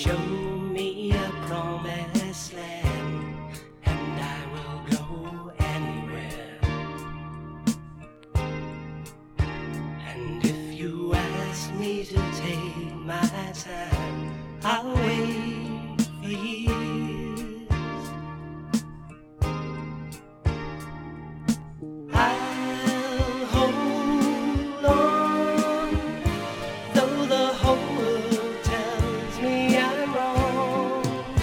Show me a promised land, and I will go anywhere. And if you ask me to take my time, I'll wait for years. I'll hold on, though the whole world tells me I'm wrong.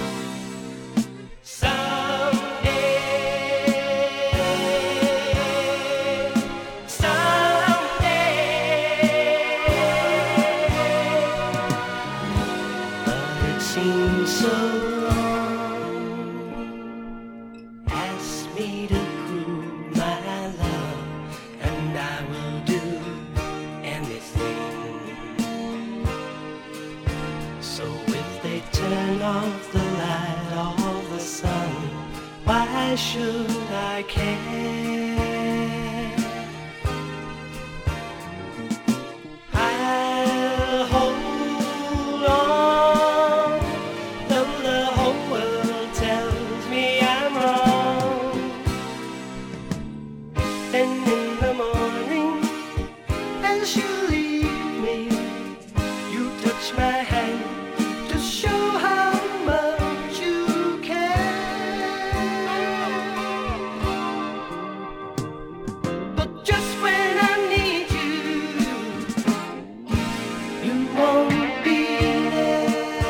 But it seems so wrong. Ask me to prove my love, and I will do anything. So if they turn off the light of the sun, why should I care? I'll hold on, though the whole world tells me I'm wrong. Then in the morning, as you leave me, you touch my hand to show how much you care. But just when I need you, you won't be there.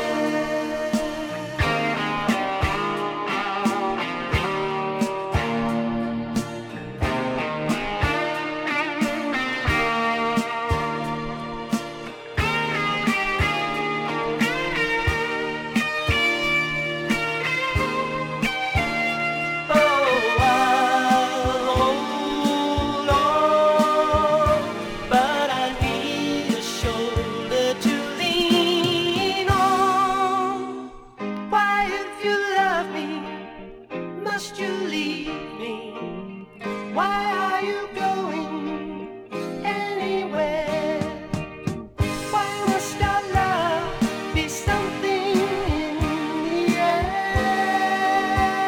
Oh, I'll hold on, but I need a shoulder to lean on. Why, if you love me, must you leave me? Why are you going anywhere? Why must our love be something in the air?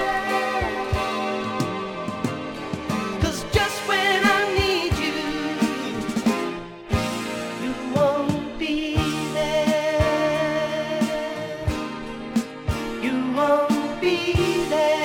'Cause just when I need you, you won't be there. You won't be there.